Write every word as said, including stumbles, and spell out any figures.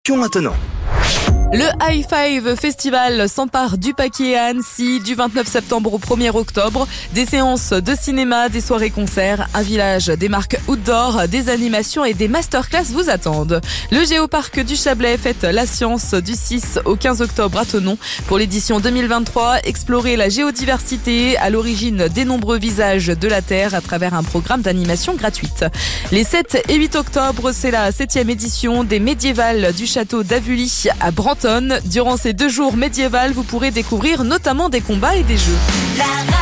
Question maintenant. Le High Five Festival s'empare du Paquet à Annecy du vingt-neuf septembre au premier octobre. Des séances de cinéma, des soirées-concerts, un village, des marques outdoor, des animations et des masterclass vous attendent. Le Géoparc du Chablais fête la science du six au quinze octobre à Thonon. Pour l'édition deux mille vingt-trois, explorez la géodiversité à l'origine des nombreux visages de la Terre à travers un programme d'animation gratuite. Les sept et huit octobre, c'est la septième édition des médiévales du château d'Avully à Brantôme. Durant ces deux jours médiévals, vous pourrez découvrir notamment des combats et des jeux.